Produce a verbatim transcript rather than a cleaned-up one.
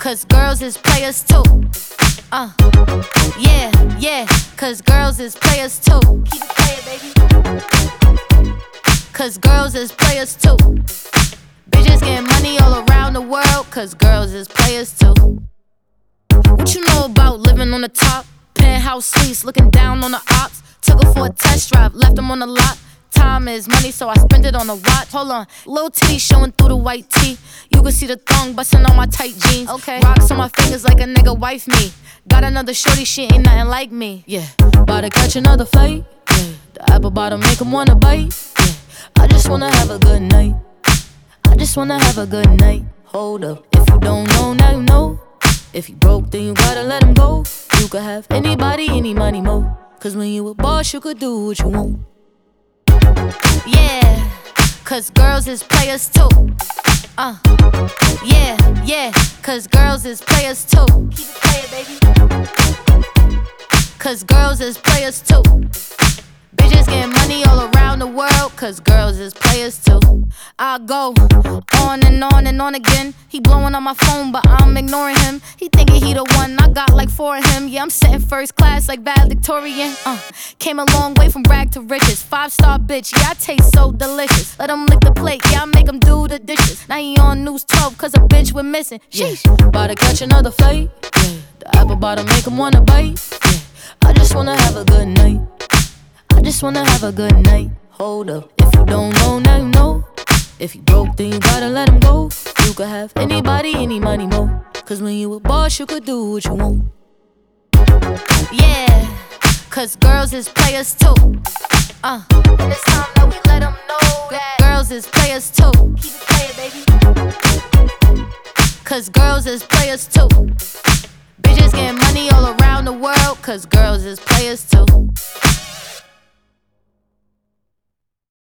cause girls is players too. Uh, yeah, yeah, cause girls is players too. Keep it playing, baby. Cause girls is players too. Bitches getting money all around the world, cause girls is players too. What you know about living on the top? Penthouse suites, looking down on the ops. Took her for a test drive, left them on the lot. Time is money, so I spend it on a watch. Hold on, little titty showing through the white tee. You can see the thong bustin' on my tight jeans. Okay, rocks on my fingers like a nigga wife me. Got another shorty, she ain't nothing like me. Yeah, about to catch another flight. Yeah, the apple bottom make him wanna bite. Yeah, I just wanna have a good night. I just wanna have a good night. Hold up, if you don't know, now you know. If you broke, then you gotta let him go. You could have anybody, any money, mo. Cause when you a boss, you could do what you want. Yeah, cause girls is players too. Uh, yeah, yeah, cause girls is players too. Keep it playing, baby. Cause girls is players too. Bitches getting money all around the world, cause girls is players too. I go on and on and on again. He blowing on my phone, but I'm ignoring him. He thinking he the one, I got like four of him. Yeah, I'm sitting first class like valedictorian. Uh, came a long way from rag to riches. Five star bitch, yeah, I taste so delicious. Let him lick the plate, yeah, I make him do the dishes. Now he on news twelve, cause a bitch went missing. Sheesh, yeah. About to catch another flight. Yeah, the apple bottom make him wanna bite. Yeah, I just wanna have a good night. I just wanna have a good night. Hold up, if you don't know, now you know. If you broke, then you gotta let him go. You could have anybody, any money, mo. Cause when you a boss, you could do what you want. Yeah, cause girls is players too. Uh, and it's time that we let them know that girls is players too. Keep it playing, baby. Cause girls is players too. Bitches getting money all around the world, cause girls is players too.